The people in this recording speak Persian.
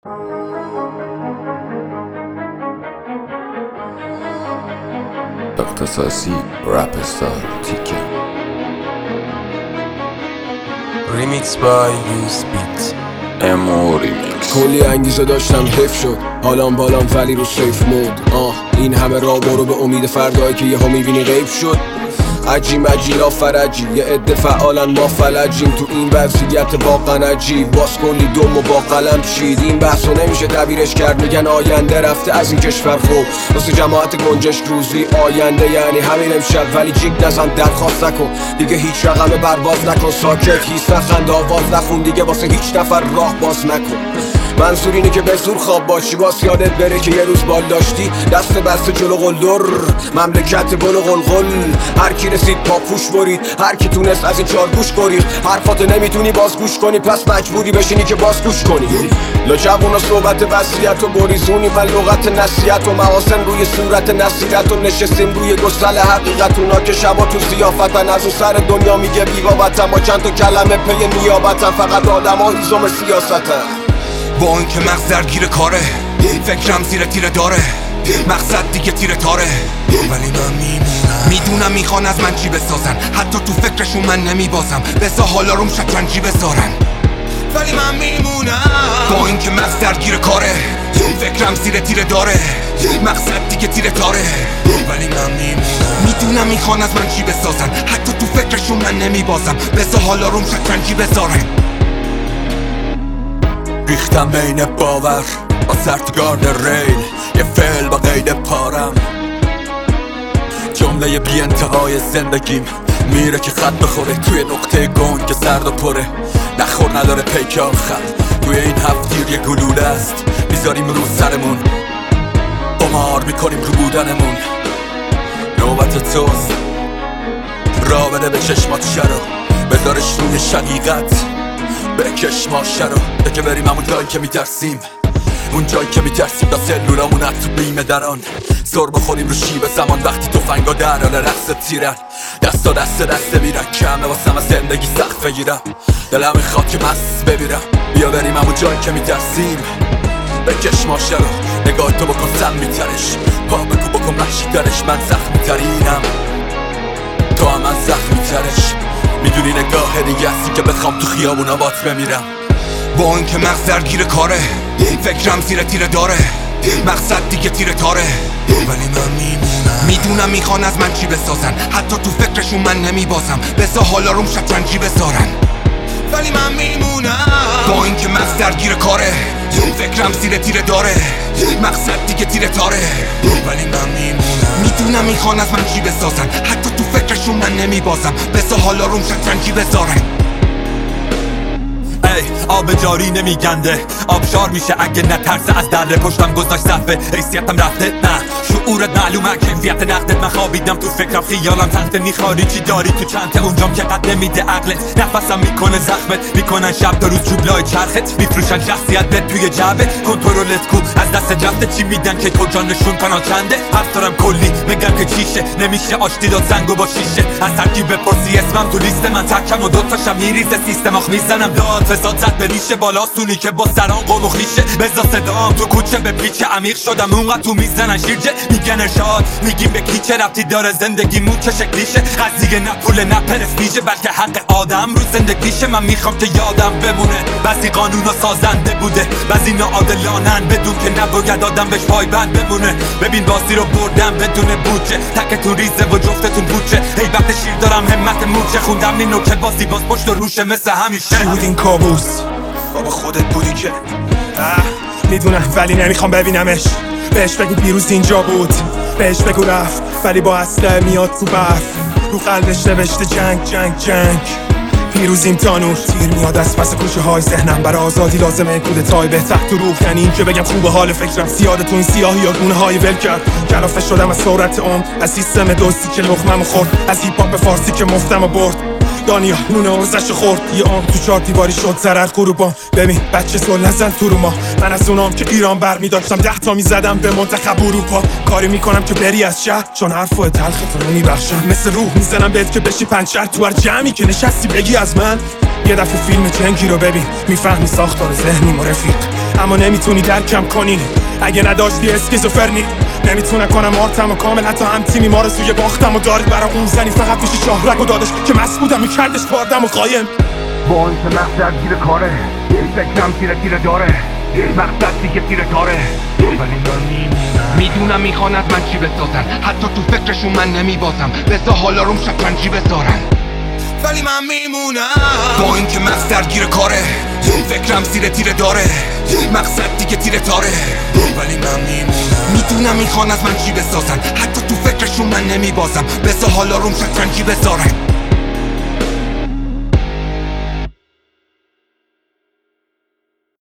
اختصاصی رپ استار تیکه ریمیکس بای یوز بیت امو ریمیکس. کلی انگیزه داشتم حیف شد حالام بالام ولی رو سیف مود. این همه راه برو به امید فردایی که یهو میبینی غیب شد. عجی مجیلا فرجی یه عده فعالن ما فلجیم تو این وضعیت واقعا عجیب. باز کلی دم و با قلم چید. این بحثو نمیشه تعبیرش کرد، میگن آینده رفته از این کشور. خب واسه جماعت گنجشک روزی آینده یعنی همین امشب، ولی جیگ نزن درخواست نکن دیگه هیچ رقم برباز نکن. ساکت هیچ نخند آواز نخون دیگه واسه هیچ نفر راه باز نکن. منظور اینه که به زور خواب باشی، باز یادت بره که یه روز بال داشتی دست بسته جلو قلدر مملکت گل و قلقل. هر کی رسید پا پوش برید، هر کی تونست از این چار گوش گریخت. حرفاتو نمیتونی باز گوش کنی پس مجبوری بشینی که باز گوش کنی. لاجوونا صحبت وصیت و گریزونی و لغت نصیحت و محاسن روی صورت نصیرت و نشستیم روی گسل حقیقت. اونا که شبا تو سیافتن از اون سر دنیا میگه بی‌بابتن، با چند تا کلمه پی نیابتن، فقط آدم ها هیزم سیاستن. با این که مغز درگیر کاره، فکرم زیر تیره داره، مقصد دیگه تیره تاره، ولی من میدونم میخوان از من چی بسازن. حتی تو فکرشون من نمیبازم، بسا حالا روم شطرنجی بذارن، ولی من میمونم. با این که مغز درگیر کاره، فکرم زیر تیره داره، مقصد دیگه تیره تاره، ولی من میدونم میخوان از من چی بسازن. حتی تو فکرشون من نمیبازم، بسا حالا روم شطرنجی بذارن. ریختم بین باور با سرتگارد ریل، یه فعل با قید پارم، جمله بی انتهای زندگیم میره که خط بخوره توی نقطه گنگ که سرد و پره. نخور نداره پیک آخر، توی این هفتیر یه گلوله است میذاریم رو سرمون، قمار میکنیم رو بودنمون. نوبت توست را بده به چشمات شرو، بذارش روی شقیقت بکش ماشه رو. بگه بریم همون جایی که میترسیم، اون جایی که میترسیم تا سلولامون تو بیمه دران. سر بخوریم رو شیب زمان وقتی توفنگا در حال رقص تیرن. دستا دست میرن کمه واسم از زندگی سخت بگیرم، دلم میخواد که مست بمیرم. بیا بریم همون جایی که میترسیم، بکش ماشه رو. نگاه تو بکن سم میترش، پا بگو بکن محشی درش. من زخمی ترینم تو هم من زخمی ترش. میدونی نگاه دیگه هستی که بخوام تو خیابون آبات بمیرم. با این که مغز درگیر کاره، فکرم زیر تیره داره، مقصد دیگه تیره تاره، ولی من میدونم میخوان از من چی بسازن. حتی تو فکرشون من نمیبازم، بسا حالا روم شطرنجی بذارن، ولی من میمونم. با این که مغز درگیر کاره، فکرم زیر تیره داره، مقصد دیگه تیره تاره، ولی من میدونم میخوان از من چی بسازن. حتی تو فکرشون من نمیبازم، بسا حالا روم شطرنجی بذارن. آب جاری نمیگنده، آبشار میشه اگه نترسه از دره. پشتم گذاشت صفه، حیثیتم رفته نه شعورت معلومه کیفیت نقدت. من خوابیدم تو فکرم خیالم تخته، میخواری چی داری تو چنته اونجام که قد نمیده عقلت. نفسم میکنه زخمت، میکنن شب تا روز جوبلای چرخت، میفروشن شخصیتت توی جعبه. کنترلت کو از دست رفته، چی میدن که کجا نشون کانال چنده. حرف دارم کلی میگم که چیشه، نمیشه آشتی داد زنگو با شیشه. از هر کی بپرسی اسمم تو لیست من ترکم و دوتاشم میریزه سیستم. آخ میزنم داد فساد زد به ریشه، بالاستونی که با سران قوم و خیشه. بزا صدام تو کوچه به پیچه عمیق شدم، اونقدر تو میزنن شیرجه. میگن ارشاد میگیم به کی چه ربطی داره زندگیمون چه شکلیشه. قضیه نه پول نه پرستیژه، بلکه حق آدم رو زندگیشه. من میخوام که یادم بمونه بعضی قانونا سازنده بوده، بعضی ناعادلانن بدون که نباید آدم بهش پایبند بمونه. ببین بازی رو بردم بدون بودجه، تکتون ریزه و جفتتون بودجه. هیبت شیر دارم همت مورچه، خوندم اینو که بازی باز پشت و روشه مثل همیشه. چی بود این کابوس؟ بابا خودت بودی که میدونم ولی نمیخوام ببینمش. بهش بگو پیروز اینجا بود، بهش بگو رفت ولی با اسلحه میاد تو برف. رو قلبش نوشته جنگ جنگ جنگ. پیروزیم تا نور، تیر میاد از پس کوچه های ذهنم. برای آزادی لازمه کودتای بهتر تو روح، یعنی این که بگم خوب حال فکرم زیاده تو این سیاهی یا گونه های ول کرد. کلافه شدم از سرعت عمر، از سیستم دوستی که لقمه‌مو خورد، از هیپ هاپ فارسی که مفتمو برد. دانیا نونه ارزش خورد یه آن تو 4 دیواری شد ضرر غروبان. ببین بچه سل نزن تو رو ما، من از اونام که ایران برمی داشتم 10 تا میزدم به منتخب اروپا. کاری میکنم که بری از شهر چون حرفو تلختون رو میبخشم، مثل روح میزنم بهت که بشی پنچر تو هر جمعی که نشستی بگی از من. یه دفعه فیلم جنگی رو ببین میفهمی ساختار ذهنی و رفیق، اما نمیتونی درکم کنی اگه نداشتی اسکیزوفرنی. نمیتونم کنم آرتم و کامل حتی هم تیمی ما رو سوی باختم و دارد برا اون زنی فقط میشه شاهرگ و دادش که مست بودم میکردش باردم و قایم. با اون که مقصد گیر کاره فکرم تیره داره، مقصد دیگه تیره داره، ولی من میدونم میخوان از من چی بسازن، حتی تو فکرشون من نمیبازم، بذار حالا روم شطرنجی بذارن، ولی من میمونم. با این که مغز درگیر کاره فکرم زیر تیره داره، مقصد دیگه تیره داره، ولی من میمونم. میدونم میخوان از من چی بسازن، حتی تو فکرشون من نمیبازم، بذار حالا روم شطرنجی بذارن.